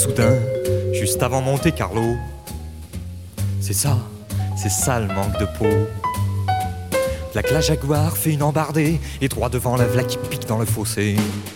soudain, juste avant Monte Carlo. C'est ça le manque de peau. V'là que la Jaguar fait une embardée, et droit devant la v'là qui pique dans le fossé.